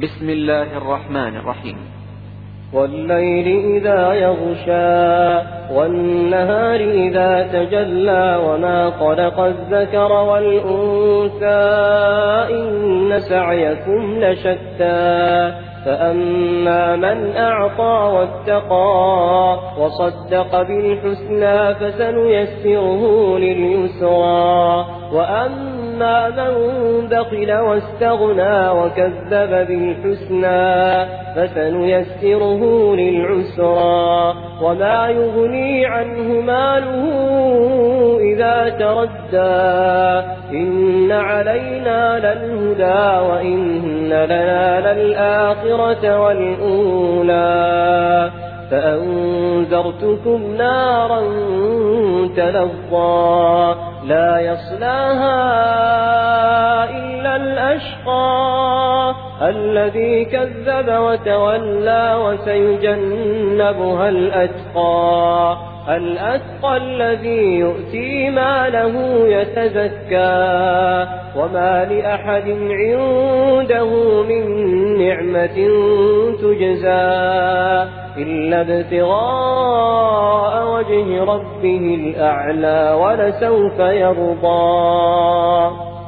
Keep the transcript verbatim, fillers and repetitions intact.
بسم الله الرحمن الرحيم. والليل إذا يغشى والنهار إذا تجلى وما خلق الذكر والأنثى إن سعيكم لشتى فأما من أعطى واتقى وصدق بالحسنى فسنيسره لليسرى وأما من بخل واستغنى وكذب بالحسنى فسنيسره للعسرى وما يغني عنه ماله إذا تردى إن علينا للهدى وإن لنا للآخرة والأولى فأنذرتكم نارا تلظى لا يصلاها إلا الأشقى الذي كذب وتولى وسيجنبها الأتقى الأتقى الذي يؤتي ماله يتزكى وما لأحد عنده من نعمة تجزى إلا ابتغاء وجه ربه الأعلى ولسوف يرضى.